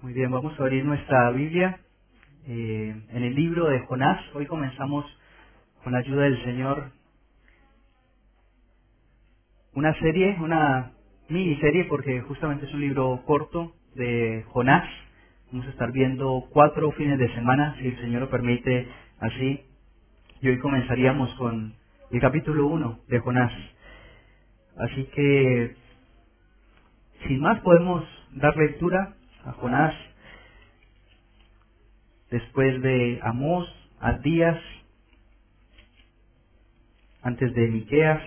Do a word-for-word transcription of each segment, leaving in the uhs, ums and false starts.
Muy bien, vamos a abrir nuestra Biblia eh, en el libro de Jonás. Hoy comenzamos con la ayuda del Señor una serie, una miniserie, porque justamente es un libro corto de Jonás. Vamos a estar viendo cuatro fines de semana, si el Señor lo permite así. Y hoy comenzaríamos con el capítulo uno de Jonás. Así que, sin más, podemos dar lectura a Jonás. Después de Amós, Abdías, antes de Miqueas.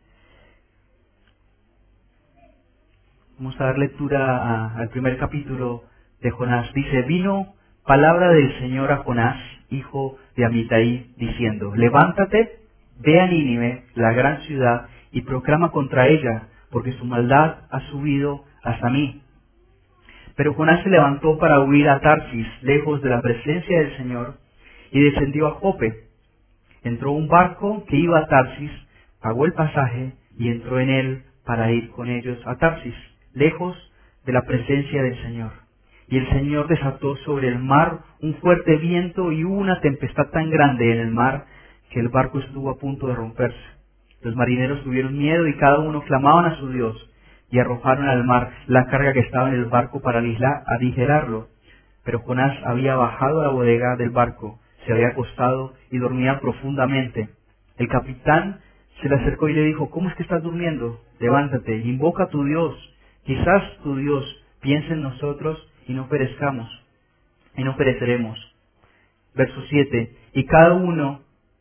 Vamos a dar lectura a- al primer capítulo de Jonás. Dice: vino palabra del Señor a Jonás, hijo de Amitai, diciendo: levántate, ve a Nínive, la gran ciudad, y proclama contra ella, porque su maldad ha subido hasta mí. Pero Jonás se levantó para huir a Tarsis, lejos de la presencia del Señor, y descendió a Jope. Entró un barco que iba a Tarsis, pagó el pasaje y entró en él para ir con ellos a Tarsis, lejos de la presencia del Señor. Y el Señor desató sobre el mar un fuerte viento y hubo una tempestad tan grande en el mar que el barco estuvo a punto de romperse. Los marineros tuvieron miedo y cada uno clamaban a su Dios y arrojaron al mar la carga que estaba en el barco para alisla- aligerarlo. Pero Jonás había bajado a la bodega del barco, se había acostado y dormía profundamente. El capitán se le acercó y le dijo: ¿cómo es que estás durmiendo? Levántate, invoca a tu Dios. Quizás tu Dios piense en nosotros y no perezcamos, y no pereceremos. Verso siete. Y cada uno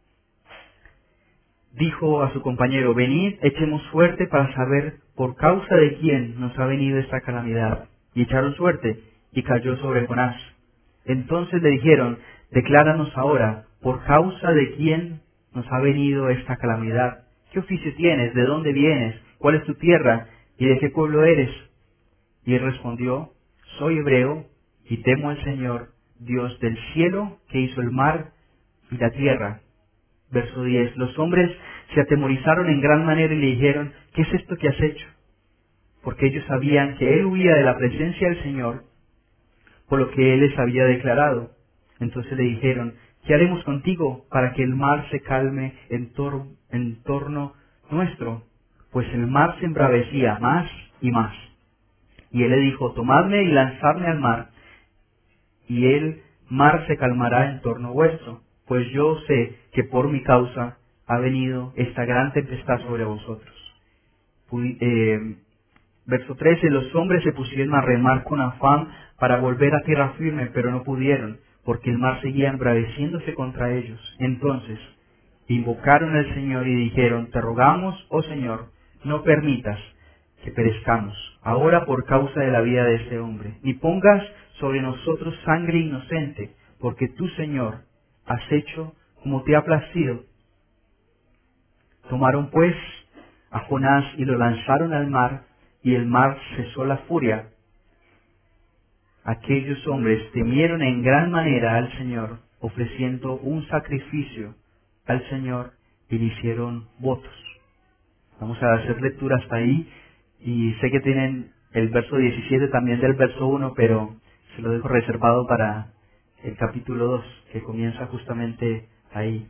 dijo a su compañero: venid, echemos suerte para saber por causa de quién nos ha venido esta calamidad. Y echaron suerte, y cayó sobre Jonás. Entonces le dijeron: decláranos ahora, por causa de quién nos ha venido esta calamidad. ¿Qué oficio tienes? ¿De dónde vienes? ¿Cuál es tu tierra? ¿Y de qué pueblo eres? Y él respondió: soy hebreo, y temo al Señor, Dios del cielo, que hizo el mar y la tierra. Verso diez. Los hombres se atemorizaron en gran manera y le dijeron: ¿qué es esto que has hecho? Porque ellos sabían que él huía de la presencia del Señor, por lo que él les había declarado. Entonces le dijeron: ¿qué haremos contigo para que el mar se calme en, tor- en torno nuestro? Pues el mar se embravecía más y más. Y él le dijo: tomadme y lanzadme al mar, y el mar se calmará en torno vuestro, pues yo sé que por mi causa ha venido esta gran tempestad sobre vosotros. Pu- eh, verso trece. Los hombres se pusieron a remar con afán para volver a tierra firme, pero no pudieron, porque el mar seguía embraveciéndose contra ellos. Entonces invocaron al Señor y dijeron: te rogamos, oh Señor, no permitas que perezcamos ahora por causa de la vida de este hombre, ni pongas sobre nosotros sangre inocente, porque tú, Señor, has hecho como te ha placido. Tomaron pues a Jonás y lo lanzaron al mar, y el mar cesó la furia. Aquellos hombres temieron en gran manera al Señor, ofreciendo un sacrificio al Señor, y le hicieron votos. Vamos a hacer lectura hasta ahí, y sé que tienen el verso diecisiete también del verso uno, pero se lo dejo reservado para el capítulo dos, que comienza justamente ahí.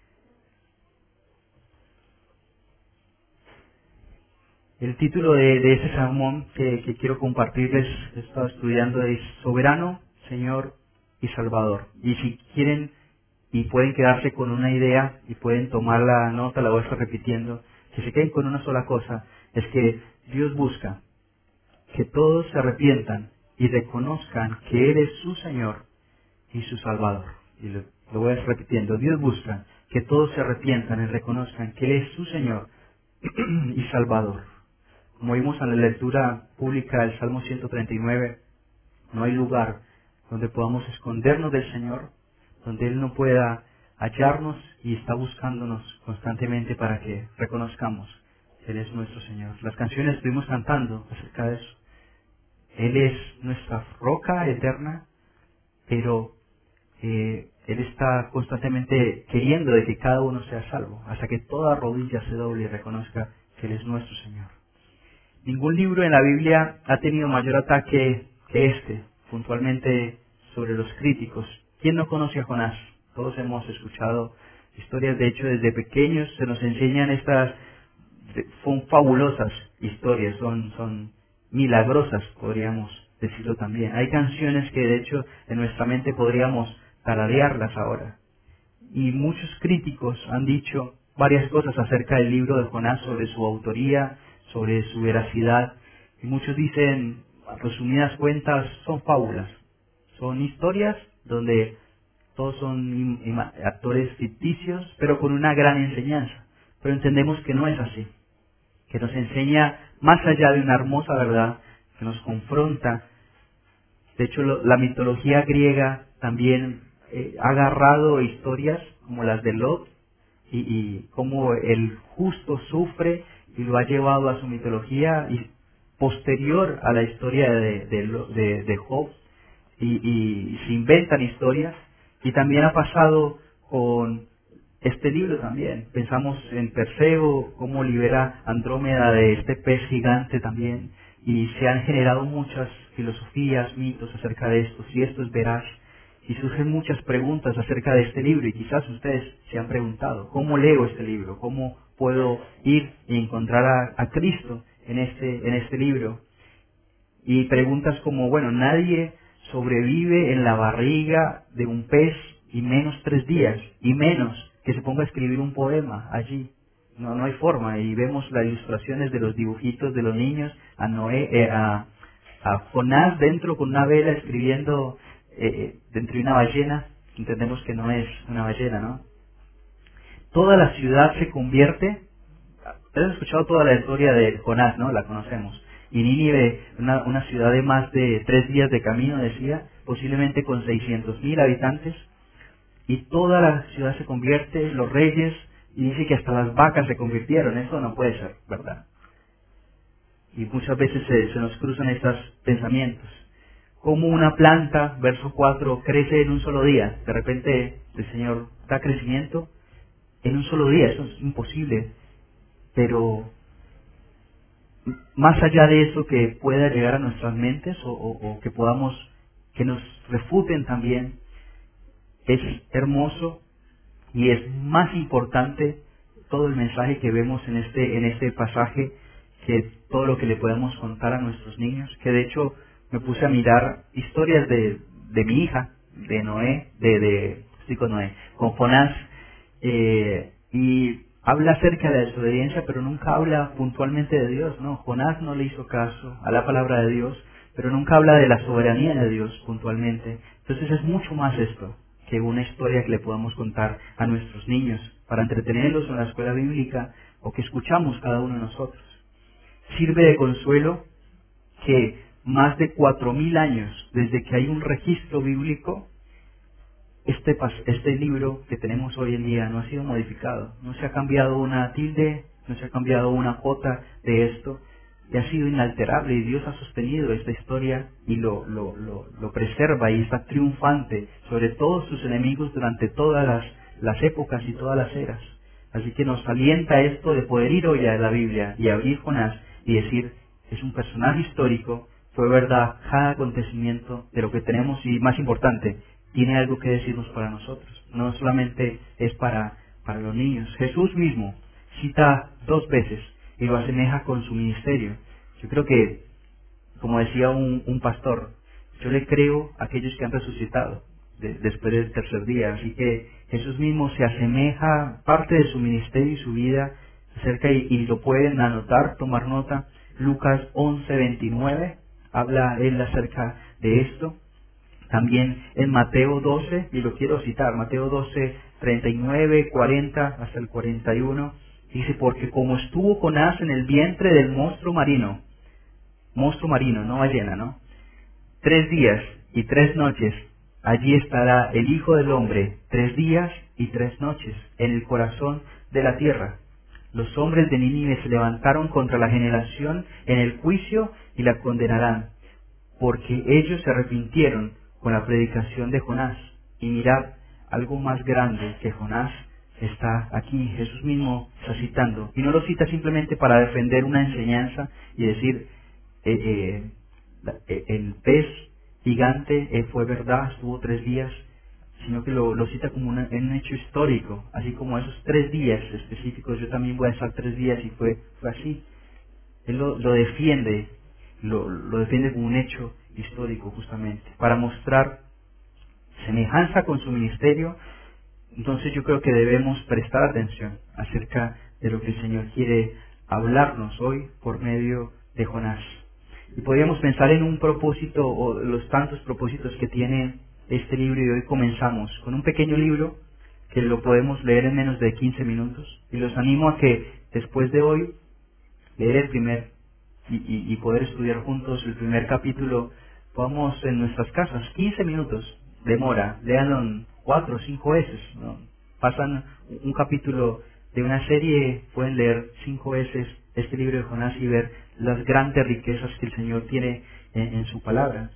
El título de, de ese sermón que, que quiero compartirles, he estado estudiando, es Soberano, Señor y Salvador. Y si quieren y pueden quedarse con una idea y pueden tomar la nota, la voy a estar repitiendo, que se queden con una sola cosa, es que Dios busca que todos se arrepientan y reconozcan que Él es su Señor y su Salvador. Y lo, lo voy a estar repitiendo. Dios busca que todos se arrepientan y reconozcan que Él es su Señor y Salvador. Como vimos en la lectura pública del Salmo ciento treinta y nueve, no hay lugar donde podamos escondernos del Señor, donde Él no pueda hallarnos, y está buscándonos constantemente para que reconozcamos que Él es nuestro Señor. Las canciones estuvimos cantando acerca de eso. Él es nuestra roca eterna, pero eh, Él está constantemente queriendo de que cada uno sea salvo, hasta que toda rodilla se doble y reconozca que Él es nuestro Señor. Ningún libro en la Biblia ha tenido mayor ataque que este, puntualmente sobre los críticos. ¿Quién no conoce a Jonás? Todos hemos escuchado historias, de hecho desde pequeños se nos enseñan estas, son fabulosas historias, son, son milagrosas, podríamos decirlo también. Hay canciones que de hecho en nuestra mente podríamos tararearlas ahora. Y muchos críticos han dicho varias cosas acerca del libro de Jonás, sobre su autoría, sobre su veracidad. Y muchos dicen, a resumidas cuentas, son fábulas. Son historias donde todos son actores ficticios, pero con una gran enseñanza. Pero entendemos que no es así, que nos enseña más allá de una hermosa verdad, que nos confronta. De hecho, lo, la mitología griega también eh, ha agarrado historias como las de Lot y, y cómo el justo sufre y lo ha llevado a su mitología y posterior a la historia de, de, de, de Job y, y se inventan historias. Y también ha pasado con este libro también. Pensamos en Perseo, cómo libera Andrómeda de este pez gigante también. Y se han generado muchas filosofías, mitos acerca de esto, si esto es veraz. Y surgen muchas preguntas acerca de este libro. Y quizás ustedes se han preguntado, ¿cómo leo este libro? ¿Cómo puedo ir y encontrar a, a Cristo en este, en este libro? Y preguntas como, bueno, nadie sobrevive en la barriga de un pez y menos tres días, y menos que se ponga a escribir un poema allí. No, no hay forma. Y vemos las ilustraciones de los dibujitos de los niños, a Noé, eh, a, a Jonás dentro con una vela escribiendo eh, dentro de una ballena. Entendemos que no es una ballena, ¿no? Toda la ciudad se convierte. Has escuchado toda la historia de Jonás, ¿no? La conocemos. Y Nínive, una, una ciudad de más de tres días de camino, decía, posiblemente con seiscientos mil habitantes, y toda la ciudad se convierte, los reyes, y dice que hasta las vacas se convirtieron. Eso no puede ser, ¿verdad? Y muchas veces se, se nos cruzan estos pensamientos. Como una planta, verso cuatro, crece en un solo día. De repente el Señor da crecimiento en un solo día. Eso es imposible. Pero más allá de eso que pueda llegar a nuestras mentes o, o, o que podamos, que nos refuten también, es hermoso y es más importante todo el mensaje que vemos en este, en este pasaje que todo lo que le podemos contar a nuestros niños. Que de hecho me puse a mirar historias de, de mi hija, de Noé, de, de sí, con Noé, con Jonás, eh, y habla acerca de la desobediencia, pero nunca habla puntualmente de Dios, ¿no? Jonás no le hizo caso a la palabra de Dios, pero nunca habla de la soberanía de Dios puntualmente. Entonces es mucho más esto que una historia que le podamos contar a nuestros niños para entretenerlos en la escuela bíblica o que escuchamos cada uno de nosotros. Sirve de consuelo que más de cuatro mil años desde que hay un registro bíblico, este, este libro que tenemos hoy en día no ha sido modificado, no se ha cambiado una tilde, no se ha cambiado una jota de esto, y ha sido inalterable, y Dios ha sostenido esta historia y lo, lo, lo, lo preserva y está triunfante sobre todos sus enemigos durante todas las, las épocas y todas las eras. Así que nos alienta esto de poder ir hoy a la Biblia y abrir Jonás y decir, es un personaje histórico, fue verdad cada acontecimiento de lo que tenemos y más importante, tiene algo que decirnos para nosotros. No solamente es para, para los niños. Jesús mismo cita dos veces y lo asemeja con su ministerio. Yo creo que, como decía un, un pastor, yo le creo a aquellos que han resucitado de, después del tercer día. Así que Jesús mismo se asemeja parte de su ministerio y su vida acerca, y, y lo pueden anotar, tomar nota. Lucas once veintinueve habla él acerca de esto. También en Mateo doce, y lo quiero citar, Mateo doce, treinta y nueve, cuarenta hasta el cuarenta y uno, dice, porque como estuvo Jonás en el vientre del monstruo marino, monstruo marino, no ballena, ¿no? Tres días y tres noches, allí estará el Hijo del Hombre, tres días y tres noches, en el corazón de la tierra. Los hombres de Nínive se levantaron contra la generación en el juicio y la condenarán, porque ellos se arrepintieron con la predicación de Jonás. Y mirad, algo más grande que Jonás está aquí. Jesús mismo está citando, y no lo cita simplemente para defender una enseñanza y decir, eh, eh, la- eh, el pez gigante eh, fue verdad, estuvo tres días, sino que lo, lo cita como una- en un hecho histórico, así como esos tres días específicos, yo también voy a estar tres días y fue, fue así. Él lo, lo defiende, lo, lo defiende como un hecho histórico justamente, para mostrar semejanza con su ministerio. Entonces yo creo que debemos prestar atención acerca de lo que el Señor quiere hablarnos hoy por medio de Jonás. Y podríamos pensar en un propósito o los tantos propósitos que tiene este libro, y hoy comenzamos con un pequeño libro que lo podemos leer en menos de quince minutos, y los animo a que después de hoy leer el primer y, y- y poder estudiar juntos el primer capítulo, podamos en nuestras casas, quince minutos, demora, léanlo en cuatro o cinco veces, ¿no? Pasan un capítulo de una serie, pueden leer cinco veces este libro de Jonás y ver las grandes riquezas que el Señor tiene en, en su palabra.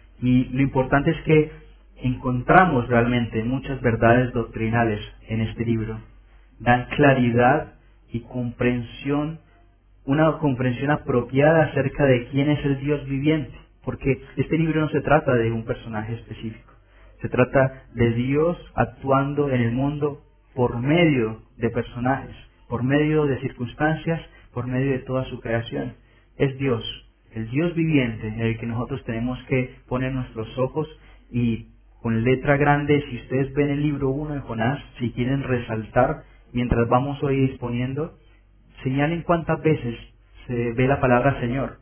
Y lo importante es que encontramos realmente muchas verdades doctrinales en este libro. Dan claridad y comprensión, una comprensión apropiada acerca de quién es el Dios viviente, porque este libro no se trata de un personaje específico, se trata de Dios actuando en el mundo por medio de personajes, por medio de circunstancias, por medio de toda su creación. Es Dios, el Dios viviente, en el que nosotros tenemos que poner nuestros ojos, y con letra grande, si ustedes ven el libro uno de Jonás, si quieren resaltar, mientras vamos hoy disponiendo, señalen cuántas veces se ve la palabra Señor.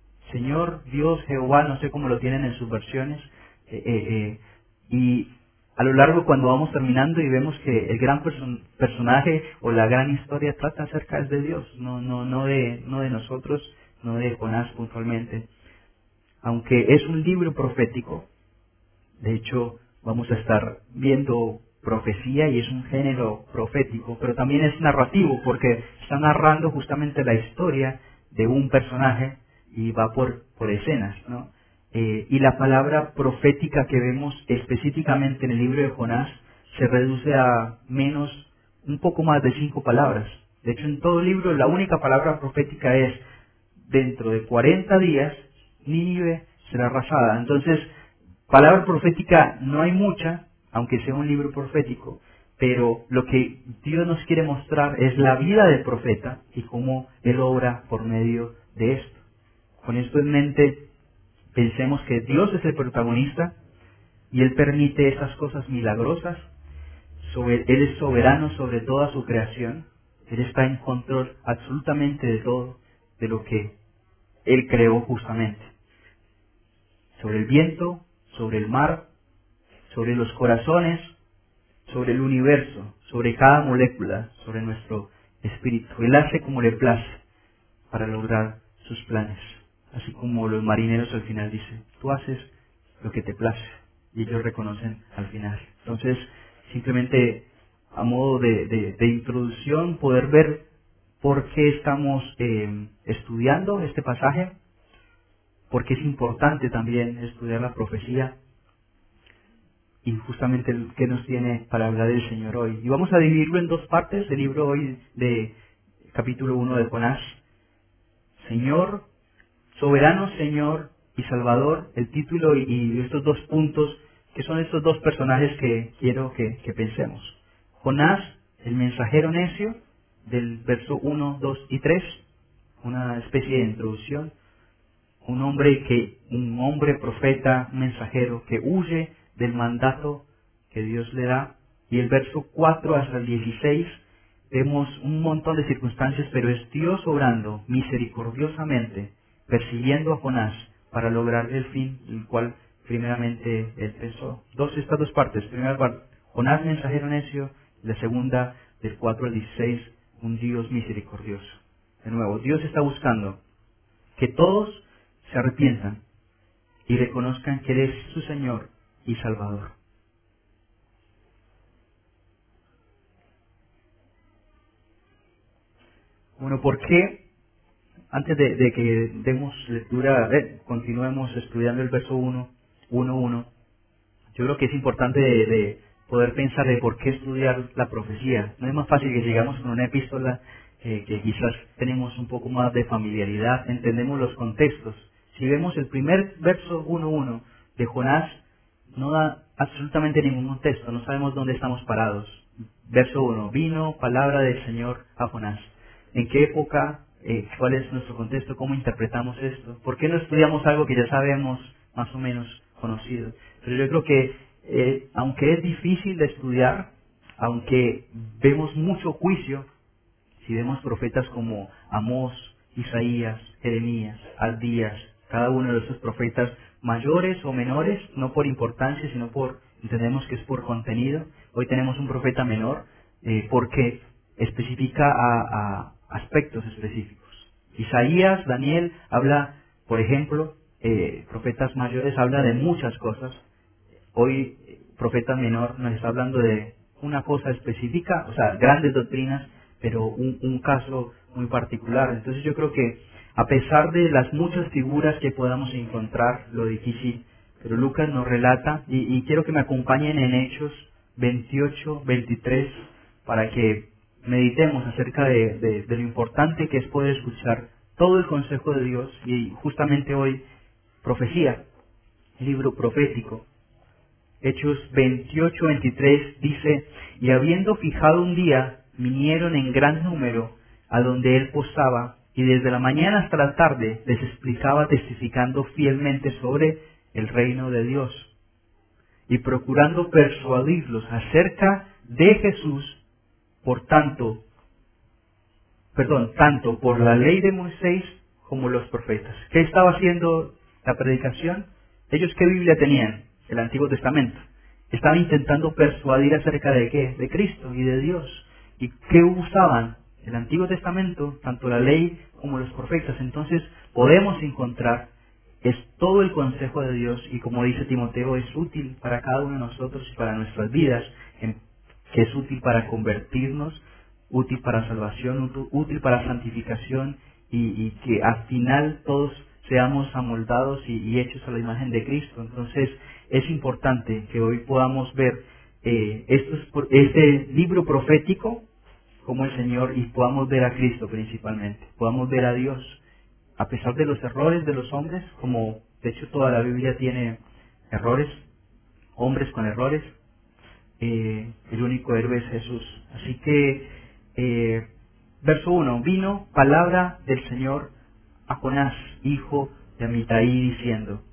Señor, Dios, Jehová, no sé cómo lo tienen en sus versiones. eh, eh, eh, y a lo largo, cuando vamos terminando y vemos que el gran person- personaje o la gran historia trata acerca de Dios, no, no, no de, no de nosotros, no de Jonás puntualmente. Aunque es un libro profético, de hecho, vamos a estar viendo profecía y es un género profético, pero también es narrativo porque está narrando justamente la historia de un personaje y va por, por escenas, ¿no? Eh, y la palabra profética que vemos específicamente en el libro de Jonás se reduce a menos, un poco más de cinco palabras. De hecho, en todo el libro la única palabra profética es: dentro de cuarenta días Nínive será arrasada. Entonces, palabra profética no hay mucha, aunque sea un libro profético, pero lo que Dios nos quiere mostrar es la vida del profeta y cómo Él obra por medio de esto. Con esto en mente, pensemos que Dios es el protagonista y Él permite esas cosas milagrosas. Sobre, Él es soberano sobre toda su creación. Él está en control absolutamente de todo, de lo que Él creó justamente. Sobre el viento, sobre el mar, sobre los corazones, sobre el universo, sobre cada molécula, sobre nuestro espíritu. Él hace como le place para lograr sus planes. Así como los marineros al final dicen: tú haces lo que te place, y ellos reconocen al final. Entonces, simplemente a modo de, de- de introducción, poder ver por qué estamos eh, estudiando este pasaje, porque es importante también estudiar la profecía y justamente el que nos tiene para hablar del Señor hoy. Y vamos a dividirlo en dos partes, el libro hoy de capítulo uno de Jonás. Señor, soberano Señor y Salvador, el título y, y estos dos puntos, que son estos dos personajes que quiero que, que pensemos. Jonás, el mensajero necio, del verso uno, dos y tres, una especie de introducción. Un hombre que, un hombre profeta, un mensajero que huye del mandato que Dios le da. Y el verso cuatro hasta el dieciséis vemos un montón de circunstancias, pero es Dios obrando misericordiosamente, persiguiendo a Jonás para lograr el fin, el cual primeramente él pensó. Dos, estas dos partes. Primera parte, Jonás mensajero necio. La segunda, del cuatro al dieciséis, un Dios misericordioso. De nuevo, Dios está buscando que todos se arrepientan y reconozcan que Él es su Señor y Salvador. Bueno, ¿por qué? Antes de, de que demos lectura, eh, continuemos estudiando el verso uno, uno, uno, yo creo que es importante de, de poder pensar de por qué estudiar la profecía. No es más fácil que llegamos con una epístola eh, que quizás tenemos un poco más de familiaridad, entendemos los contextos. Si vemos el primer verso uno uno de Jonás no da absolutamente ningún contexto, no sabemos dónde estamos parados. Verso uno, vino palabra del Señor a Jonás. ¿En qué época? Eh, ¿Cuál es nuestro contexto? ¿Cómo interpretamos esto? ¿Por qué no estudiamos algo que ya sabemos más o menos conocido? Pero yo creo que, eh, aunque es difícil de estudiar, aunque vemos mucho juicio, si vemos profetas como Amós, Isaías, Jeremías, Abdías, cada uno de esos profetas mayores o menores, no por importancia, sino por, entendemos que es por contenido. Hoy tenemos un profeta menor, eh, porque especifica a, a aspectos específicos. Isaías, Daniel, habla, por ejemplo, eh, profetas mayores habla de muchas cosas. Hoy, eh, profeta menor nos está hablando de una cosa específica, o sea, grandes doctrinas, pero un, un caso muy particular. Entonces yo creo que, a pesar de las muchas figuras que podamos encontrar, lo difícil, pero Lucas nos relata, y, y quiero que me acompañen en Hechos veintiocho, veintitrés, para que meditemos acerca de, de, de lo importante que es poder escuchar todo el consejo de Dios, y justamente hoy, profecía, libro profético. Hechos veintiocho, veintitrés dice, y habiendo fijado un día, vinieron en gran número a donde él posaba, y desde la mañana hasta la tarde les explicaba testificando fielmente sobre el reino de Dios, y procurando persuadirlos acerca de Jesús, por tanto, perdón, tanto por la ley de Moisés como los profetas. ¿Qué estaba haciendo la predicación? ¿Ellos qué Biblia tenían? El Antiguo Testamento. Estaban intentando persuadir acerca de qué, de Cristo y de Dios. ¿Y qué usaban? El Antiguo Testamento, tanto la ley como los profetas. Entonces podemos encontrar, es todo el consejo de Dios, y como dice Timoteo, es útil para cada uno de nosotros y para nuestras vidas, en, que es útil para convertirnos, útil para salvación, útil para santificación, y, y que al final todos seamos amoldados y, y hechos a la imagen de Cristo. Entonces es importante que hoy podamos ver eh, estos, este libro profético como el Señor, y podamos ver a Cristo principalmente, podamos ver a Dios, a pesar de los errores de los hombres, como de hecho toda la Biblia tiene errores, hombres con errores. Eh, el único héroe es Jesús. Así que, eh, verso uno, vino palabra del Señor a Jonás, hijo de Amitai, diciendo.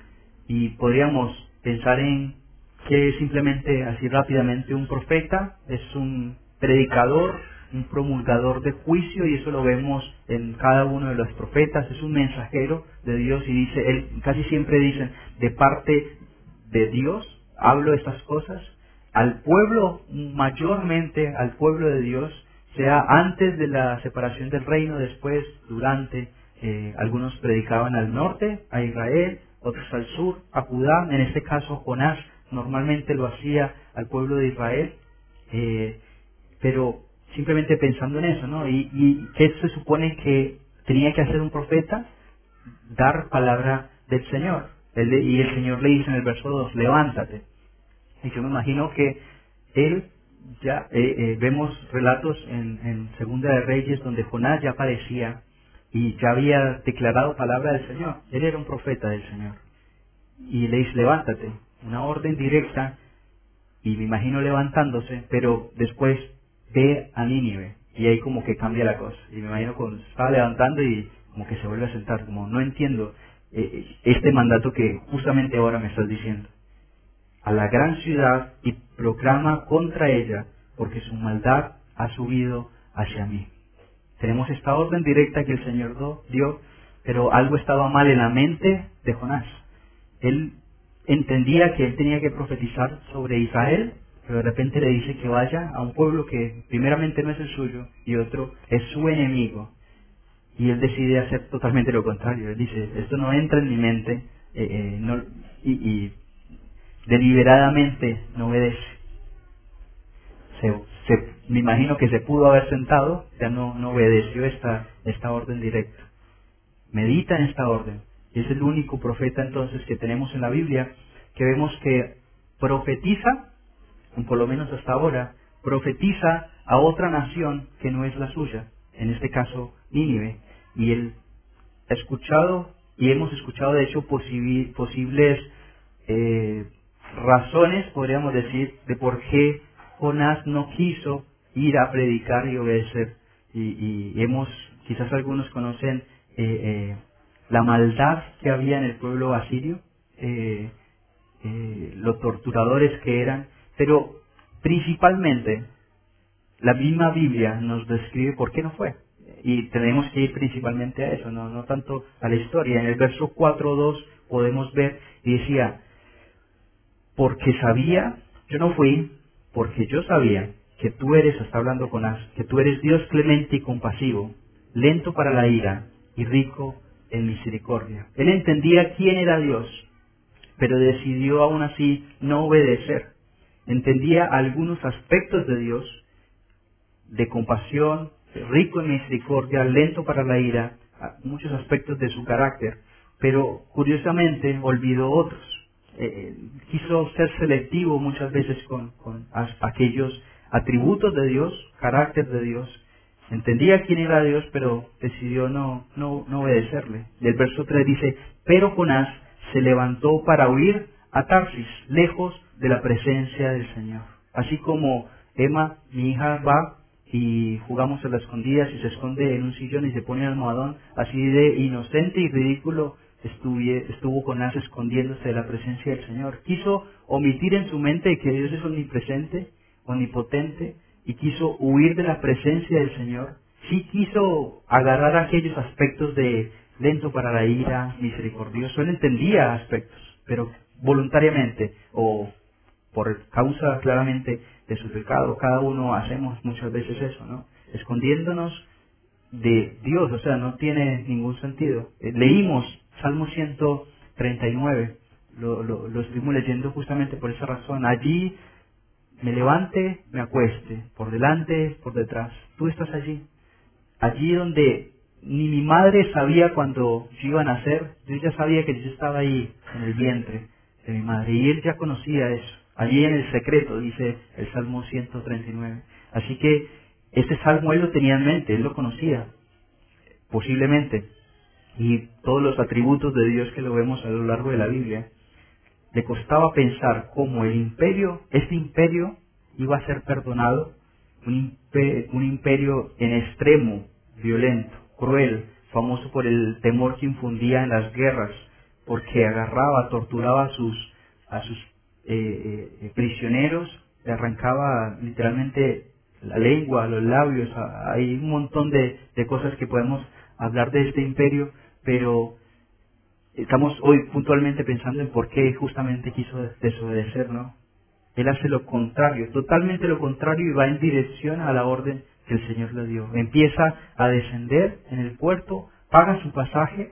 Y podríamos pensar en que simplemente, así rápidamente, un profeta es un predicador, un promulgador de juicio, y eso lo vemos en cada uno de los profetas. Es un mensajero de Dios, y dice, él casi siempre dicen, de parte de Dios hablo estas cosas al pueblo, mayormente al pueblo de Dios, sea antes de la separación del reino, después, durante. Eh, algunos predicaban al norte, a Israel, otros al sur, a Judá. En este caso Jonás normalmente lo hacía al pueblo de Israel, eh, pero simplemente pensando en eso, ¿no? Y, y ¿qué se supone que tenía que hacer un profeta? Dar palabra del Señor. Él, y el Señor le dice en el verso dos, levántate. Y yo me imagino que él ya, eh, eh, vemos relatos en, en Segunda de Reyes donde Jonás ya aparecía y ya había declarado palabra del Señor. Él era un profeta del Señor. Y le dice, levántate. Una orden directa, y me imagino levantándose, pero después ve a Nínive. Y ahí como que cambia la cosa. Y me imagino cuando se estaba levantando y como que se vuelve a sentar, como no entiendo eh, este mandato que justamente ahora me estás diciendo. A la gran ciudad, y proclama contra ella, porque su maldad ha subido hacia mí. Tenemos esta orden directa que el Señor do, dio, pero algo estaba mal en la mente de Jonás. Él entendía que él tenía que profetizar sobre Israel, pero de repente le dice que vaya a un pueblo que primeramente no es el suyo, y otro es su enemigo. Y él decide hacer totalmente lo contrario. Él dice, esto no entra en mi mente, eh, eh, no, y, y deliberadamente no obedece. Se, se, me imagino que se pudo haber sentado, ya no, no obedeció esta, esta orden directa. Medita en esta orden. Y es el único profeta entonces que tenemos en la Biblia que vemos que profetiza, por lo menos hasta ahora, profetiza a otra nación que no es la suya, en este caso Nínive. Y él ha escuchado, y hemos escuchado de hecho posibi- posibles eh, razones, podríamos decir, de por qué Jonás no quiso ir a predicar y obedecer. Y, y hemos, quizás algunos conocen eh, eh, la maldad que había en el pueblo asirio, eh, eh, los torturadores que eran, pero principalmente la misma Biblia nos describe por qué no fue. Y tenemos que ir principalmente a eso, no, no tanto a la historia. En el verso cuatro dos podemos ver, y decía, porque sabía, yo no fui, porque yo sabía que tú eres, está hablando con As, que tú eres Dios clemente y compasivo, lento para la ira y rico en misericordia. Él entendía quién era Dios, pero decidió aún así no obedecer. Entendía algunos aspectos de Dios, de compasión, rico en misericordia, lento para la ira, muchos aspectos de su carácter, pero curiosamente olvidó otros. Eh, quiso ser selectivo muchas veces con, con as- aquellos atributos de Dios, carácter de Dios. Entendía quién era Dios, pero decidió no, no, no obedecerle. Y el verso tres dice, pero Jonás se levantó para huir a Tarsis, lejos de la presencia del Señor. Así como Emma, mi hija, va y jugamos a las escondidas y se esconde en un sillón y se pone el almohadón, así de inocente y ridículo estuve, estuvo Jonás escondiéndose de la presencia del Señor. Quiso omitir en su mente que Dios es omnipresente, omnipotente, y quiso huir de la presencia del Señor. Sí quiso agarrar aquellos aspectos de lento para la ira, misericordioso. Él entendía aspectos, pero voluntariamente o por causa claramente de su pecado. Cada uno hacemos muchas veces eso, ¿no? Escondiéndonos de Dios, o sea, no tiene ningún sentido. Eh, leímos Salmo ciento treinta y nueve, lo, lo, lo estuvimos leyendo justamente por esa razón. Allí me levante, me acueste, por delante, por detrás. Tú estás allí. Allí donde ni mi madre sabía cuando yo iba a nacer, yo ya sabía que yo estaba ahí en el vientre de mi madre. Y él ya conocía eso. Allí en el secreto, dice el Salmo ciento treinta y nueve. Así que este salmo él lo tenía en mente, él lo conocía, posiblemente. Y todos los atributos de Dios que lo vemos a lo largo de la Biblia. Le costaba pensar cómo el imperio, este imperio, iba a ser perdonado, un imperio, un imperio en extremo, violento, cruel, famoso por el temor que infundía en las guerras, porque agarraba, torturaba a sus, a sus eh, eh, prisioneros, le arrancaba literalmente la lengua, los labios. Hay un montón de, de cosas que podemos hablar de este imperio, pero estamos hoy puntualmente pensando en por qué justamente quiso desobedecer, ¿no? Él hace lo contrario, totalmente lo contrario, y va en dirección a la orden que el Señor le dio. Empieza a descender en el puerto, paga su pasaje,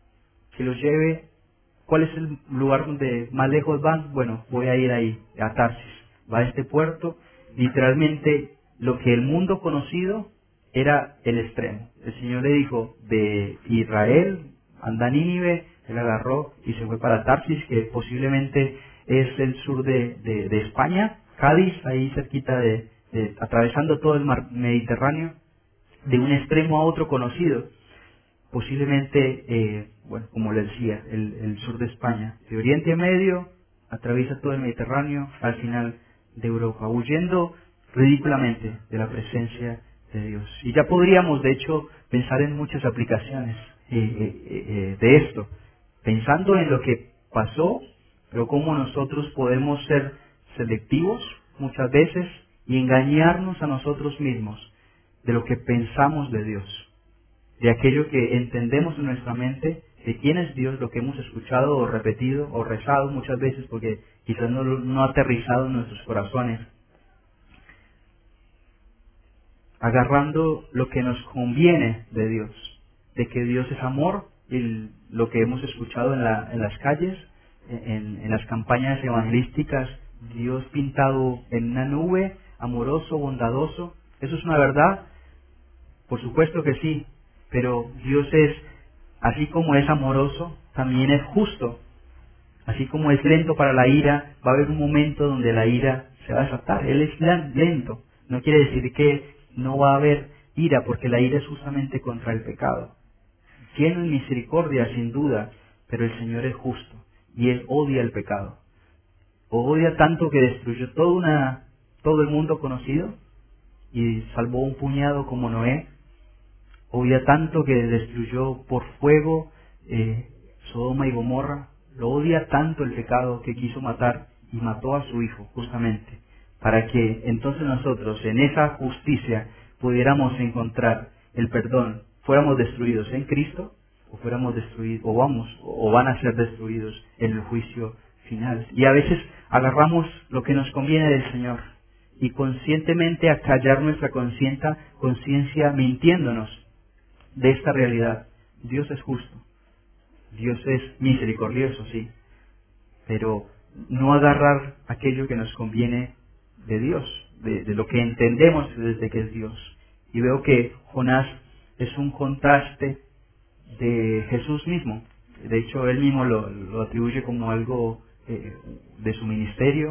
que los lleve. ¿Cuál es el lugar donde más lejos van? Bueno, voy a ir ahí, a Tarsis. Va a este puerto, literalmente lo que el mundo conocido era el extremo. El Señor le dijo, de Israel, anda a Nínive, él agarró y se fue para Tarsis, que posiblemente es el sur de, de, de España, Cádiz, ahí cerquita de, de, atravesando todo el mar Mediterráneo, de un extremo a otro conocido. Posiblemente, eh, bueno, como le decía, el, el sur de España, de Oriente Medio, atraviesa todo el Mediterráneo, al final de Europa, huyendo ridículamente de la presencia de Dios. Y ya podríamos, de hecho, pensar en muchas aplicaciones eh, eh, eh, de esto, pensando en lo que pasó, pero cómo nosotros podemos ser selectivos muchas veces y engañarnos a nosotros mismos de lo que pensamos de Dios, de aquello que entendemos en nuestra mente, de quién es Dios, lo que hemos escuchado o repetido o rezado muchas veces porque quizás no, no ha aterrizado en nuestros corazones, agarrando lo que nos conviene de Dios, de que Dios es amor, y lo que hemos escuchado en, la, en las calles, en, en las campañas evangelísticas, Dios pintado en una nube, amoroso, bondadoso. ¿Eso es una verdad? Por supuesto que sí, pero Dios es, así como es amoroso, también es justo. Así como es lento para la ira, va a haber un momento donde la ira se va a desatar. Él es lento. No quiere decir que no va a haber ira, porque la ira es justamente contra el pecado. Tiene misericordia, sin duda, pero el Señor es justo. y él odia el pecado. Odia tanto que destruyó toda una, todo el mundo conocido y salvó un puñado como Noé. Odia tanto que destruyó por fuego eh, Sodoma y Gomorra. Lo odia tanto el pecado que quiso matar y mató a su hijo justamente para que entonces nosotros en esa justicia pudiéramos encontrar el perdón, fuéramos destruidos en Cristo o fuéramos destruidos o vamos o van a ser destruidos en el juicio final. Y a veces agarramos lo que nos conviene del Señor y conscientemente acallar nuestra conciencia, conciencia mintiéndonos de esta realidad. Dios es justo, Dios es misericordioso, sí, pero no agarrar aquello que nos conviene de Dios, de, de lo que entendemos desde que es Dios. Y veo que Jonás es un contraste de Jesús mismo. De hecho, él mismo lo, lo atribuye como algo eh, de su ministerio,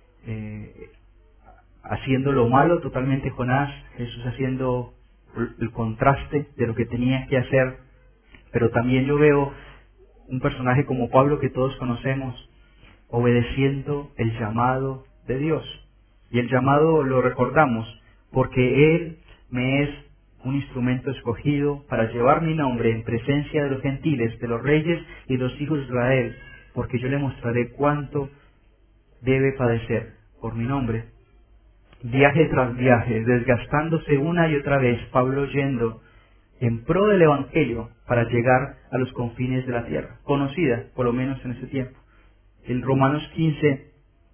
eh, haciendo lo malo totalmente Jonás, Jesús haciendo el contraste de lo que tenía que hacer. Pero también yo veo un personaje como Pablo que todos conocemos, obedeciendo el llamado de Dios. Y el llamado lo recordamos porque Él me es un instrumento escogido para llevar mi nombre en presencia de los gentiles, de los reyes y de los hijos de Israel, porque yo le mostraré cuánto debe padecer por mi nombre. Viaje tras viaje, desgastándose una y otra vez, Pablo yendo en pro del Evangelio para llegar a los confines de la tierra, conocida por lo menos en ese tiempo. El Romanos quince,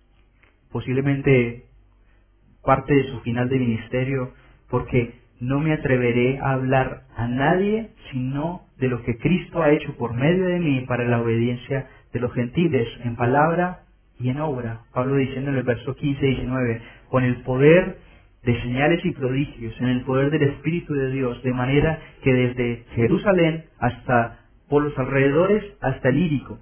posiblemente parte de su final de ministerio, porque no me atreveré a hablar a nadie sino de lo que Cristo ha hecho por medio de mí para la obediencia de los gentiles, en palabra y en obra. Pablo diciendo en el verso quince y diecinueve, con el poder de señales y prodigios, en el poder del Espíritu de Dios, de manera que desde Jerusalén hasta por los alrededores hasta el Ilírico.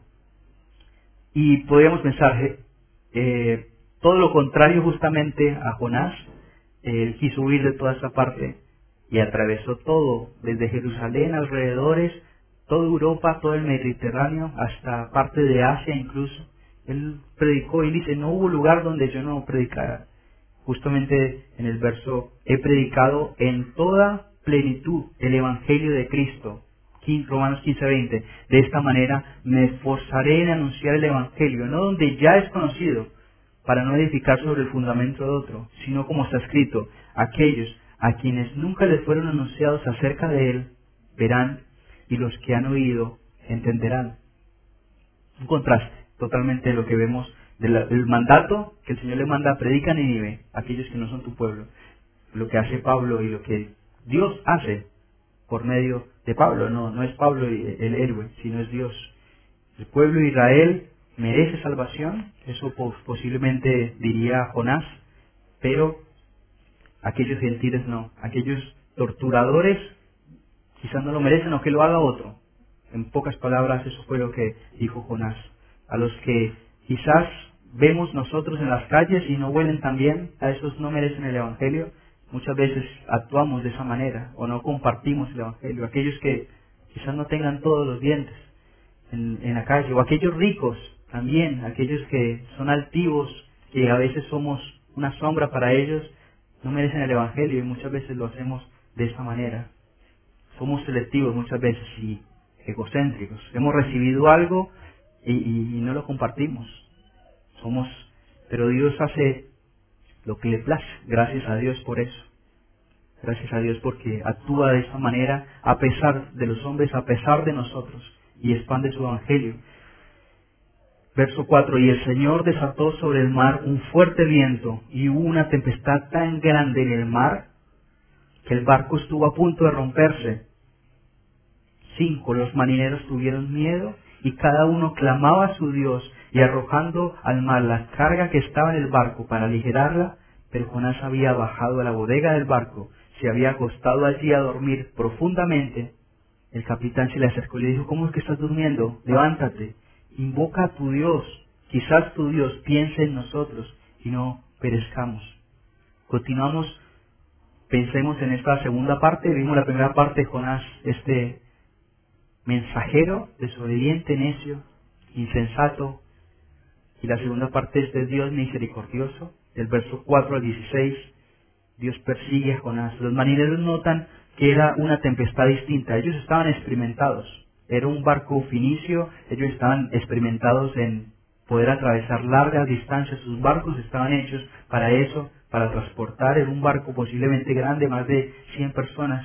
Y podríamos pensar, eh, todo lo contrario justamente a Jonás. Él quiso huir de toda esa parte y atravesó todo, desde Jerusalén, alrededores, toda Europa, todo el Mediterráneo, hasta parte de Asia incluso. Él predicó y dice, no hubo lugar donde yo no predicara. Justamente en el verso, he predicado en toda plenitud el Evangelio de Cristo. Romanos quince, veinte. De esta manera me esforzaré en anunciar el Evangelio, no donde ya es conocido, para no edificar sobre el fundamento de otro, sino como está escrito, aquellos a quienes nunca les fueron anunciados acerca de él, verán, y los que han oído entenderán. Un contraste totalmente de lo que vemos del, del mandato que el Señor le manda, predica a Nínive, aquellos que no son tu pueblo, lo que hace Pablo y lo que Dios hace por medio de Pablo. No, no es Pablo el héroe, sino es Dios. El pueblo de Israel merece salvación, eso posiblemente diría Jonás, pero aquellos gentiles no, aquellos torturadores quizás no lo merecen o que lo haga otro. En pocas palabras eso fue lo que dijo Jonás. A los que quizás vemos nosotros en las calles y no huelen tan bien, a esos no merecen el Evangelio. Muchas veces actuamos de esa manera o no compartimos el Evangelio. Aquellos que quizás no tengan todos los dientes en, en la calle, o aquellos ricos también, aquellos que son altivos, que a veces somos una sombra para ellos, no merecen el Evangelio y muchas veces lo hacemos de esta manera. Somos selectivos muchas veces y egocéntricos. Hemos recibido algo y, y, y no lo compartimos. Somos, pero Dios hace lo que le place. Gracias a Dios por eso. Gracias a Dios porque actúa de esta manera a pesar de los hombres, a pesar de nosotros, y expande su evangelio. Verso cuatro, y el Señor desató sobre el mar un fuerte viento y hubo una tempestad tan grande en el mar que el barco estuvo a punto de romperse. Cinco, los marineros tuvieron miedo y cada uno clamaba a su Dios y arrojando al mar la carga que estaba en el barco para aligerarla, pero Jonás había bajado a la bodega del barco, se había acostado allí a dormir profundamente. El capitán se le acercó y le dijo, ¿cómo es que estás durmiendo? Levántate, invoca a tu Dios, quizás tu Dios piense en nosotros y no perezcamos. Continuamos, pensemos en esta segunda parte. Vimos la primera parte de Jonás, este mensajero desobediente, necio, insensato. Y la segunda parte es de Dios misericordioso. Del verso cuatro al dieciséis, Dios persigue a Jonás. Los marineros notan que era una tempestad distinta. Ellos estaban experimentados. Era un barco finicio. Ellos estaban experimentados en poder atravesar largas distancias. Sus barcos estaban hechos para eso, para transportar. Era un barco posiblemente grande, más de cien personas.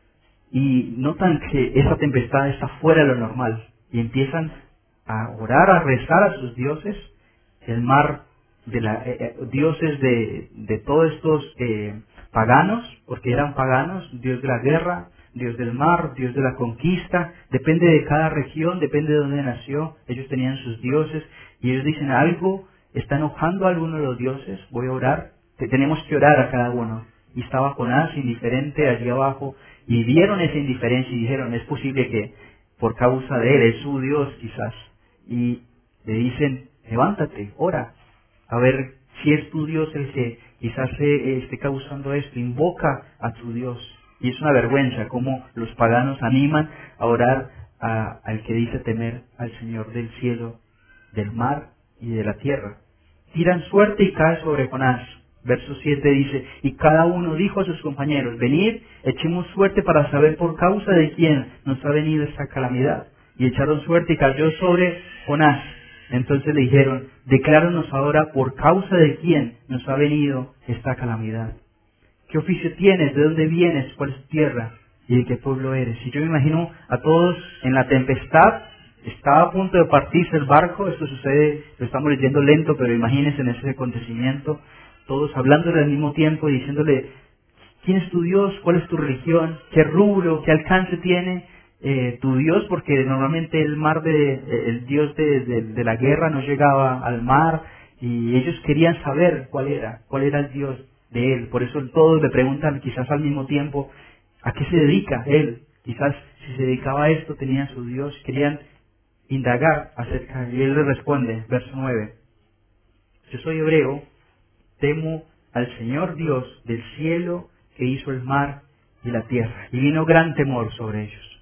Y notan que esa tempestad está fuera de lo normal. Y empiezan a orar, a rezar a sus dioses. El mar, de la, eh, eh, dioses de, de todos estos eh, paganos, porque eran paganos, Dios de la guerra, Dios del mar, Dios de la conquista, depende de cada región, depende de dónde nació, ellos tenían sus dioses, y ellos dicen algo, está enojando a alguno de los dioses, voy a orar, Te, tenemos que orar a cada uno. Y estaba Jonás indiferente allí abajo, y vieron esa indiferencia y dijeron, es posible que por causa de él, es su Dios quizás, y le dicen, levántate, ora, a ver si es tu Dios el que quizás se, esté causando esto, invoca a tu Dios. Y es una vergüenza cómo los paganos animan a orar a, al que dice temer al Señor del cielo, del mar y de la tierra. Tiran suerte y cae sobre Jonás. Verso siete dice, y cada uno dijo a sus compañeros, venid, echemos suerte para saber por causa de quién nos ha venido esta calamidad. Y echaron suerte y cayó sobre Jonás. Entonces le dijeron, decláranos ahora por causa de quién nos ha venido esta calamidad. ¿Qué oficio tienes? ¿De dónde vienes? ¿Cuál es tu tierra? ¿Y de qué pueblo eres? Y yo me imagino a todos en la tempestad, estaba a punto de partirse el barco, esto sucede, lo estamos leyendo lento, pero imagínense en ese acontecimiento, todos hablándole al mismo tiempo y diciéndole, ¿quién es tu Dios? ¿Cuál es tu religión? ¿Qué rubro? ¿Qué alcance tiene eh, tu Dios? Porque normalmente el mar de, el Dios de, de, de la guerra no llegaba al mar y ellos querían saber cuál era, cuál era el Dios de él. Por eso todos le preguntan quizás al mismo tiempo, ¿a qué se dedica él? Quizás si se dedicaba a esto tenían su Dios, querían indagar acerca de él. Y él le responde, verso nueve, yo soy hebreo, temo al Señor Dios del cielo que hizo el mar y la tierra. Y vino gran temor sobre ellos.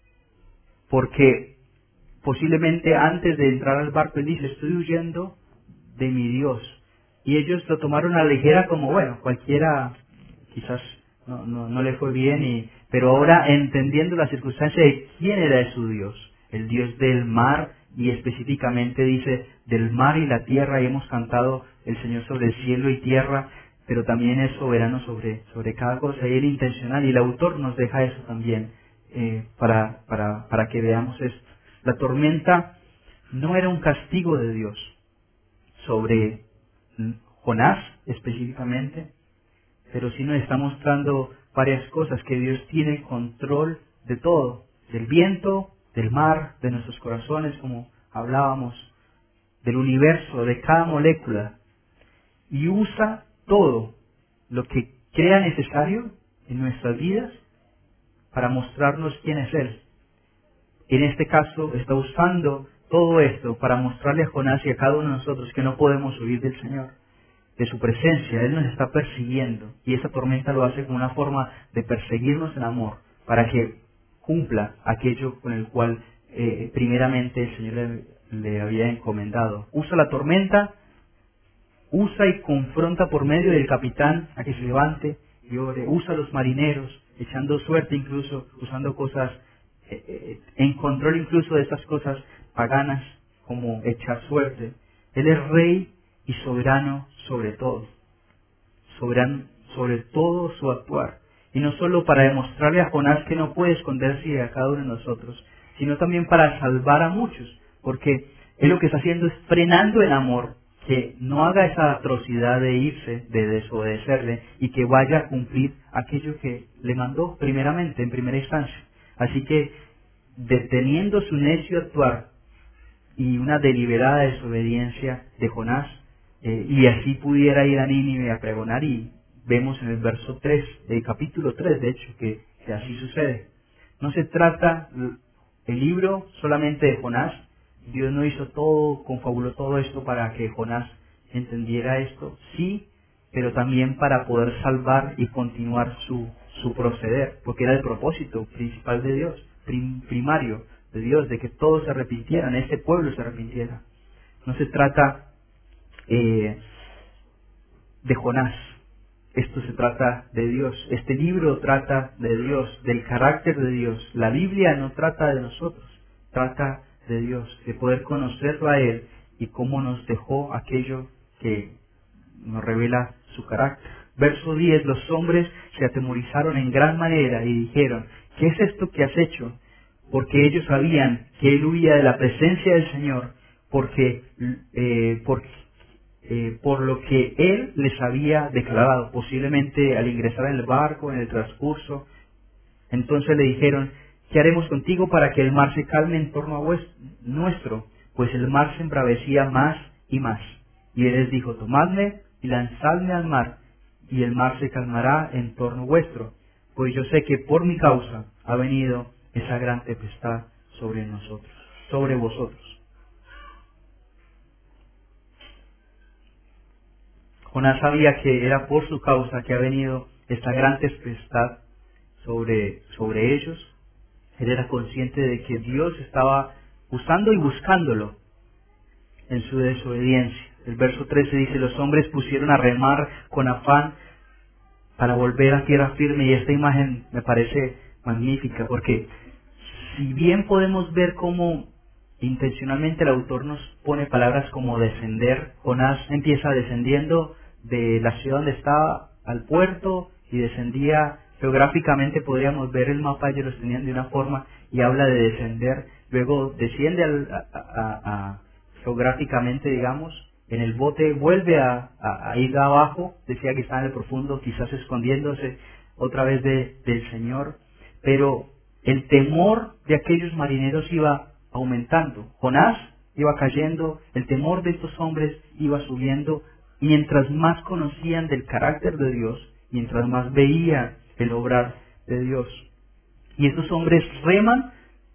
Porque posiblemente antes de entrar al barco él dice, estoy huyendo de mi Dios. Y ellos lo tomaron a la ligera como, bueno, cualquiera quizás no, no, no le fue bien, y, pero ahora entendiendo la circunstancia de quién era su Dios, el Dios del mar, y específicamente dice del mar y la tierra, y hemos cantado el Señor sobre el cielo y tierra, pero también es soberano sobre, sobre cada cosa, y él intencional, y el autor nos deja eso también, eh, para, para, para que veamos esto. La tormenta no era un castigo de Dios sobre Jonás específicamente, pero sí nos está mostrando varias cosas, que Dios tiene control de todo, del viento, del mar, de nuestros corazones, como hablábamos, del universo, de cada molécula, y usa todo lo que crea necesario en nuestras vidas para mostrarnos quién es Él. En este caso está usando todo esto para mostrarle a Jonás y a cada uno de nosotros que no podemos huir del Señor, de su presencia. Él nos está persiguiendo, y esa tormenta lo hace como una forma de perseguirnos en amor, para que cumpla aquello con el cual eh, primeramente el Señor le, le había encomendado. Usa la tormenta, usa y confronta por medio del capitán a que se levante y ore, usa a los marineros, echando suerte incluso, usando cosas, eh, eh, en control incluso de estas cosas paganas, como echar suerte. Él es rey y soberano sobre todo, soberano sobre todo su actuar, y no solo para demostrarle a Jonás que no puede esconderse a cada uno de nosotros, sino también para salvar a muchos, porque él lo que está haciendo es frenando en amor, que no haga esa atrocidad de irse, de desobedecerle, y que vaya a cumplir aquello que le mandó primeramente, en primera instancia. Así que, deteniendo su necio actuar y una deliberada desobediencia de Jonás, eh, y así pudiera ir a Nínive a pregonar, y vemos en el verso tres, del capítulo tres, de hecho, que, que así sucede. No se trata el libro solamente de Jonás. Dios no hizo todo, confabuló todo esto para que Jonás entendiera esto, sí, pero también para poder salvar y continuar su, su proceder, porque era el propósito principal de Dios, prim, primario de Dios, de que todos se arrepintieran, este pueblo se arrepintiera. No se trata eh, de Jonás, esto se trata de Dios. Este libro trata de Dios, del carácter de Dios. La Biblia no trata de nosotros, trata de Dios, de poder conocerlo a Él y cómo nos dejó aquello que nos revela su carácter. Verso diez, los hombres se atemorizaron en gran manera y dijeron, ¿qué es esto que has hecho? Porque ellos sabían que él huía de la presencia del Señor, porque, eh, porque eh, por lo que él les había declarado, posiblemente al ingresar en el barco, en el transcurso. Entonces le dijeron, ¿qué haremos contigo para que el mar se calme en torno a vuestro, nuestro? Pues el mar se embravecía más y más. Y él les dijo, tomadme y lanzadme al mar, y el mar se calmará en torno vuestro, pues yo sé que por mi causa ha venido esa gran tempestad sobre nosotros, sobre vosotros. Jonás sabía que era por su causa que ha venido esta gran tempestad sobre, sobre ellos. Él era consciente de que Dios estaba usando y buscándolo en su desobediencia. El verso trece dice, los hombres pusieron a remar con afán para volver a tierra firme, y esta imagen me parece magnífica, porque si bien podemos ver cómo intencionalmente el autor nos pone palabras como descender, Jonás empieza descendiendo de la ciudad donde estaba al puerto y descendía geográficamente, podríamos ver el mapa, ellos los tenían de una forma y habla de descender, luego desciende al, a, a, a, geográficamente, digamos, en el bote, vuelve a, a, a ir abajo, decía que estaba en el profundo, quizás escondiéndose otra vez de, del Señor, pero el temor de aquellos marineros iba aumentando. Jonás iba cayendo, el temor de estos hombres iba subiendo, mientras más conocían del carácter de Dios, mientras más veían el obrar de Dios. Y estos hombres reman,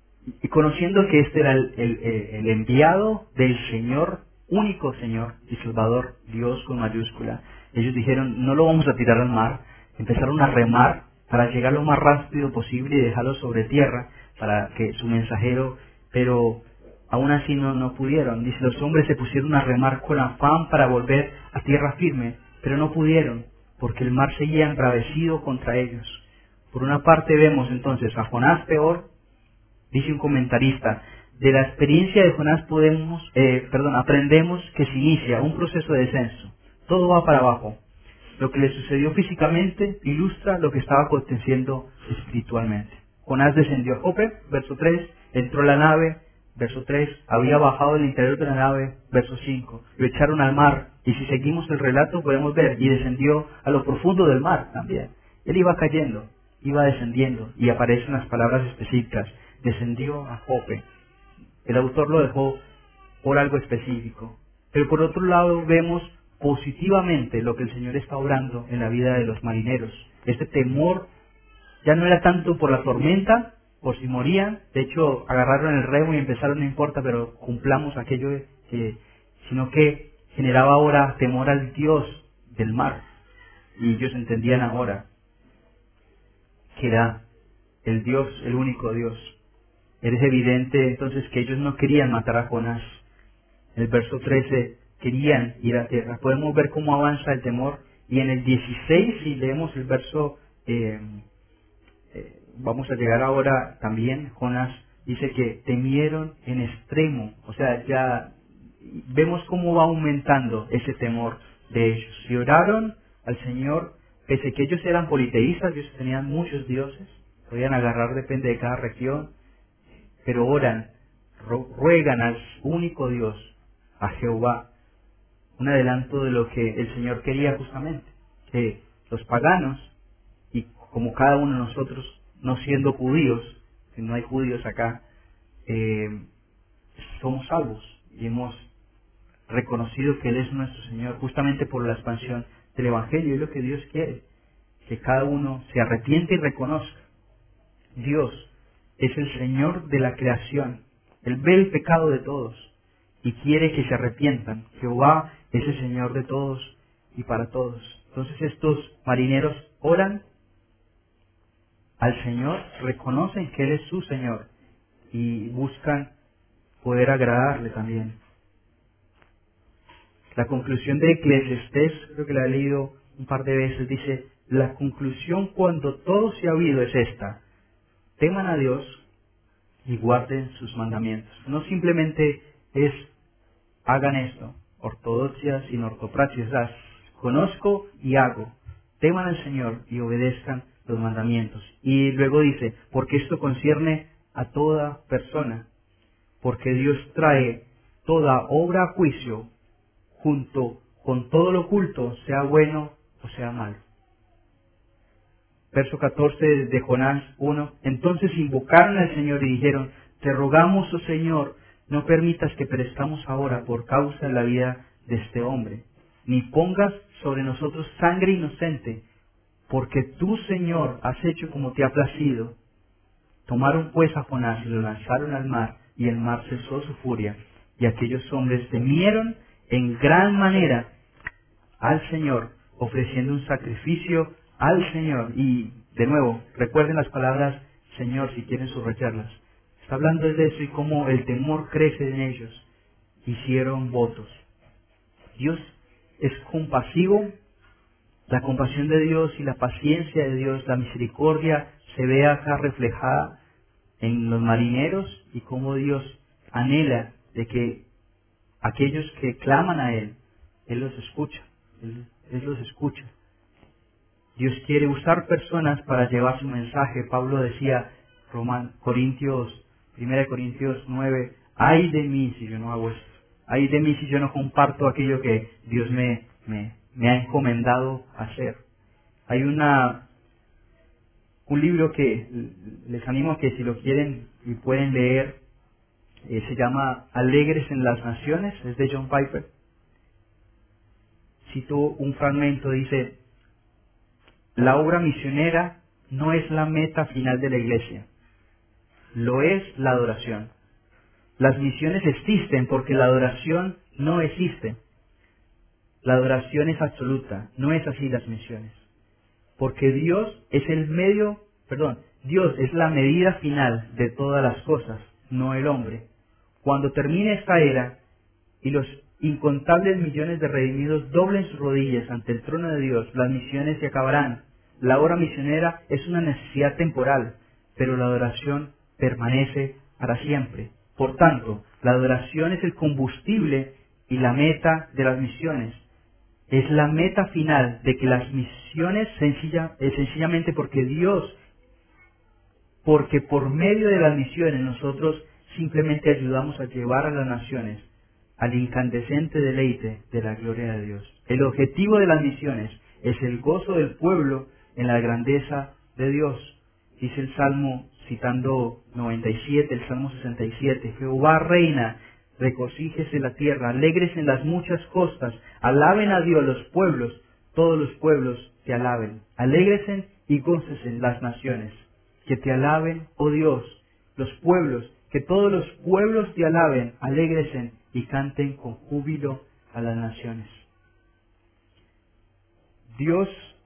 y conociendo que este era el, el, el enviado del Señor, único Señor y Salvador, Dios con mayúscula, ellos dijeron, no lo vamos a tirar al mar. Empezaron a remar para llegar lo más rápido posible y dejarlo sobre tierra para que su mensajero, pero aún así no, no pudieron. Dice, los hombres se pusieron a remar con afán para volver a tierra firme, pero no pudieron, porque el mar seguía embravecido contra ellos. Por una parte vemos entonces a Jonás peor. Dice un comentarista, de la experiencia de Jonás podemos, eh, perdón, aprendemos que se inicia un proceso de descenso. Todo va para abajo. Lo que le sucedió físicamente ilustra lo que estaba aconteciendo espiritualmente. Jonás descendió a Jope, verso tres, entró a la nave, verso tres, había bajado del interior de la nave, verso cinco, lo echaron al mar, y si seguimos el relato podemos ver, y descendió a lo profundo del mar también. Él iba cayendo, iba descendiendo, y aparecen las palabras específicas, descendió a Jope. El autor lo dejó por algo específico. Pero por otro lado vemos positivamente lo que el Señor está obrando en la vida de los marineros. Este temor ya no era tanto por la tormenta, por si morían. De hecho, agarraron el remo y empezaron, no importa, pero cumplamos aquello, que, sino que generaba ahora temor al Dios del mar. Y ellos entendían ahora que era el Dios, el único Dios. Es evidente entonces que ellos no querían matar a Jonás. En el verso trece, querían ir a tierra. Podemos ver cómo avanza el temor. Y en el dieciséis, si leemos el verso, eh, eh, vamos a llegar ahora también, Jonás dice que temieron en extremo. O sea, ya vemos cómo va aumentando ese temor de ellos. Y oraron al Señor, pese que ellos eran politeístas, ellos tenían muchos dioses, podían agarrar, depende de cada región, pero oran, ruegan al único Dios, a Jehová. Un adelanto de lo que el Señor quería justamente, que los paganos, y como cada uno de nosotros, no siendo judíos, que no hay judíos acá, eh, somos salvos y hemos reconocido que Él es nuestro Señor justamente por la expansión del Evangelio. Y es lo que Dios quiere, que cada uno se arrepiente y reconozca. Dios es el Señor de la creación. Él ve el pecado de todos y quiere que se arrepientan. Jehová es el Señor de todos y para todos. Entonces estos marineros oran al Señor, reconocen que Él es su Señor y buscan poder agradarle también. La conclusión de Eclesiastés, creo que la he leído un par de veces, dice, la conclusión cuando todo se ha oído es esta: teman a Dios y guarden sus mandamientos. No simplemente es hagan esto, ortodoxia sin ortopraxia, es las conozco y hago. Teman al Señor y obedezcan los mandamientos. Y luego dice, porque esto concierne a toda persona, porque Dios trae toda obra a juicio junto con todo lo oculto, sea bueno o sea malo. Verso catorce de Jonás uno. Entonces invocaron al Señor y dijeron, te rogamos, oh Señor, no permitas que perezcamos ahora por causa de la vida de este hombre, ni pongas sobre nosotros sangre inocente, porque tú, Señor, has hecho como te ha placido. Tomaron pues a Jonás y lo lanzaron al mar, y el mar cesó su furia, y aquellos hombres temieron en gran manera al Señor, ofreciendo un sacrificio al Señor. Y, de nuevo, recuerden las palabras Señor si quieren subrayarlas. Está hablando de eso y cómo el temor crece en ellos. Hicieron votos. Dios es compasivo. La compasión de Dios y la paciencia de Dios, la misericordia, se ve acá reflejada en los marineros y cómo Dios anhela de que aquellos que claman a Él, Él los escucha. Él, Él los escucha. Dios quiere usar personas para llevar su mensaje. Pablo decía, Roman, Corintios, primera de Corintios nueve, ay de mí si yo no hago esto. Ay de mí si yo no comparto aquello que Dios me, me, me ha encomendado hacer. Hay una un libro que les animo a que si lo quieren y pueden leer, eh, se llama Alegres en las Naciones, es de John Piper. Cito un fragmento, dice, la obra misionera no es la meta final de la iglesia, lo es la adoración. Las misiones existen porque la adoración no existe. La adoración es absoluta, no es así las misiones. Porque Dios es el medio, perdón, Dios es la medida final de todas las cosas, no el hombre. Cuando termine esta era y los incontables millones de redimidos doblen sus rodillas ante el trono de Dios, las misiones se acabarán. La obra misionera es una necesidad temporal, pero la adoración permanece para siempre. Por tanto, la adoración es el combustible y la meta de las misiones. Es la meta final de que las misiones, sencilla, eh, sencillamente porque Dios, porque por medio de las misiones nosotros simplemente ayudamos a llevar a las naciones al incandescente deleite de la gloria de Dios. El objetivo de las misiones es el gozo del pueblo en la grandeza de Dios. Dice el Salmo, citando noventa y siete, el Salmo sesenta y siete, Jehová reina, regocíjese la tierra, alegres en las muchas costas, alaben a Dios los pueblos, todos los pueblos te alaben. Alégresen y gócesen las naciones, que te alaben, oh Dios, los pueblos, que todos los pueblos te alaben, alégresen y canten con júbilo a las naciones. Dios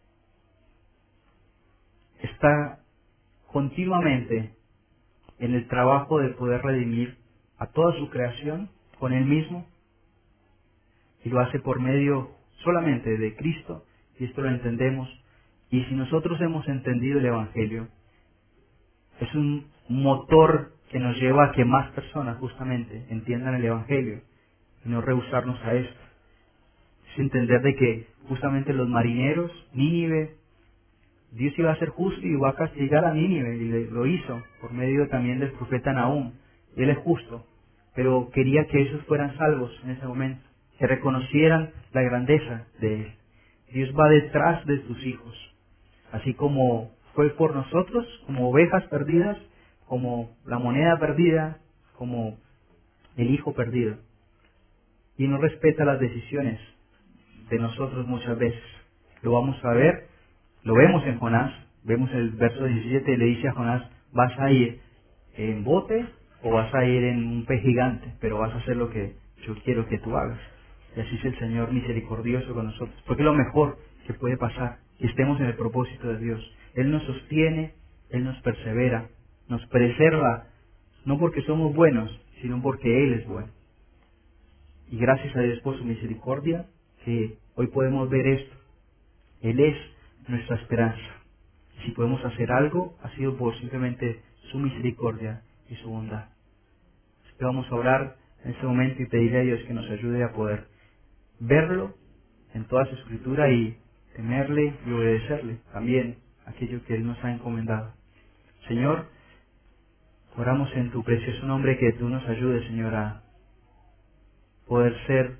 está continuamente en el trabajo de poder redimir a toda su creación con Él mismo, y lo hace por medio solamente de Cristo, y esto lo entendemos. Y si nosotros hemos entendido el Evangelio, es un motor que nos lleva a que más personas justamente entiendan el Evangelio y no rehusarnos a esto. Es entender de que justamente los marineros, Nínive, Dios iba a ser justo y iba a castigar a Nínive, y lo hizo por medio también del profeta Nahum. Él es justo, pero quería que esos fueran salvos en ese momento, que reconocieran la grandeza de Él. Dios va detrás de sus hijos, así como fue por nosotros, como ovejas perdidas, como la moneda perdida, como el hijo perdido. Y no respeta las decisiones de nosotros muchas veces. Lo vamos a ver, lo vemos en Jonás, vemos el verso diecisiete, le dice a Jonás, vas a ir en bote o vas a ir en un pez gigante, pero vas a hacer lo que yo quiero que tú hagas. Y así es el Señor misericordioso con nosotros, porque es lo mejor que puede pasar, que estemos en el propósito de Dios. Él nos sostiene, Él nos persevera, nos preserva no porque somos buenos, sino porque Él es bueno. Y gracias a Dios por su misericordia, que hoy podemos ver esto. Él es nuestra esperanza. Y si podemos hacer algo, ha sido por simplemente su misericordia y su bondad. Así que vamos a orar en este momento y pedirle a Dios que nos ayude a poder verlo en toda su escritura y temerle y obedecerle también aquello que Él nos ha encomendado. Señor, oramos en tu precioso nombre que tú nos ayudes, Señor, a poder ser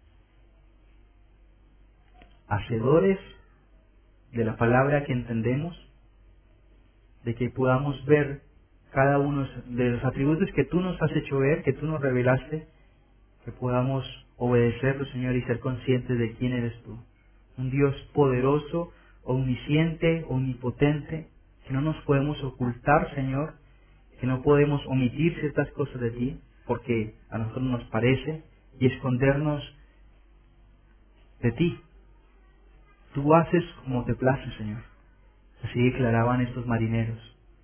hacedores de la palabra que entendemos, de que podamos ver cada uno de los atributos que tú nos has hecho ver, que tú nos revelaste, que podamos obedecerlo, Señor, y ser conscientes de quién eres tú. Un Dios poderoso, omnisciente, omnipotente, que no nos podemos ocultar, Señor, que no podemos omitir ciertas cosas de ti, porque a nosotros nos parece, y escondernos de ti. Tú haces como te place, Señor. Así declaraban estos marineros.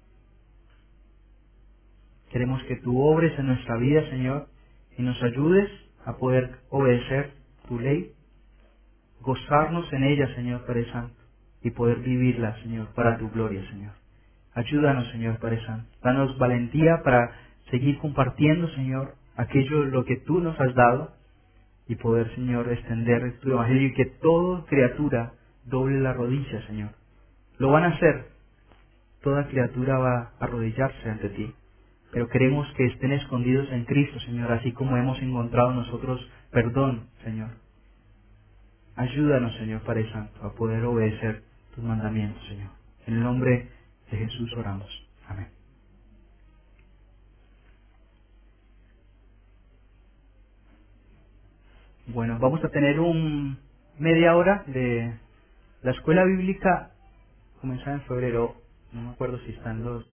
Queremos que tú obres en nuestra vida, Señor, y nos ayudes a poder obedecer tu ley, gozarnos en ella, Señor Padre Santo, y poder vivirla, Señor, para tu gloria, Señor. Ayúdanos, Señor Padre Santo. Danos valentía para seguir compartiendo, Señor, aquello lo que tú nos has dado y poder, Señor, extender tu evangelio y que toda criatura doble la rodilla, Señor. Lo van a hacer. Toda criatura va a arrodillarse ante ti. Pero queremos que estén escondidos en Cristo, Señor, así como hemos encontrado nosotros perdón, Señor. Ayúdanos, Señor Padre Santo, a poder obedecer tus mandamientos, Señor. En el nombre de Jesús oramos. Amén. Bueno, vamos a tener un media hora de la escuela bíblica, comenzada en febrero, no me acuerdo si están los